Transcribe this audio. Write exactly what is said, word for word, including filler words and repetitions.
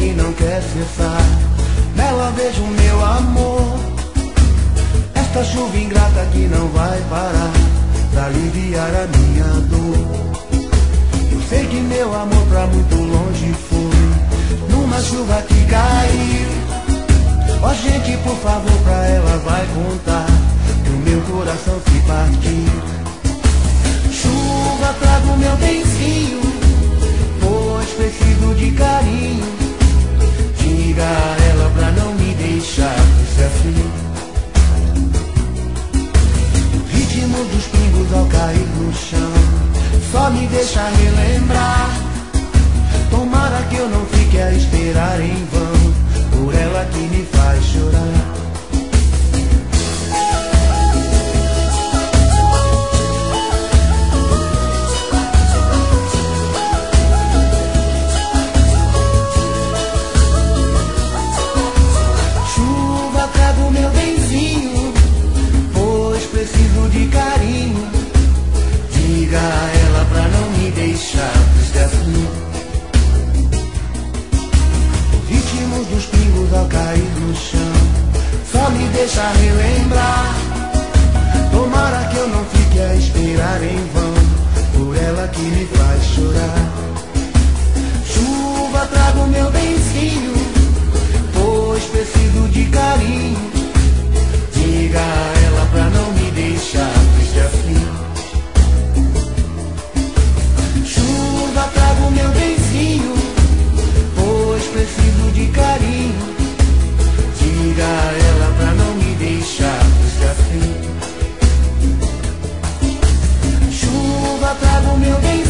que não quer cessar. Nela vejo meu amor, esta chuva ingrata que não vai parar pra aliviar a minha dor. Eu sei que meu amor pra muito longe foi, numa chuva que caiu. Ó gente, por favor, pra ela vai contar que o meu coração se partiu. Chuva, traga o meu benzinho, pois preciso de carinho. Diga a ela pra não me deixar ser assim. O ritmo dos pingos ao cair no chão só me deixa relembrar. Tomara que eu não fique a esperar em vão por ela que me faz chorar. Chuva, traga o meu benzinho, pois preciso de carinho. Diga a ela pra não me deixar triste assim. O ritmo dos pingos ao cair no chão só me deixa relembrar. Tomara que eu não fique a esperar em vão por ela que me faz chorar. Chuva, traga o meu benzinho, pois preciso de carinho. Diga a ela pra não me deixar triste assim. Chuva, traga o meu benzinho, pois preciso de carinho. Diga a ela pra não me deixar triste assim. Chuva, traga o meu benzinho,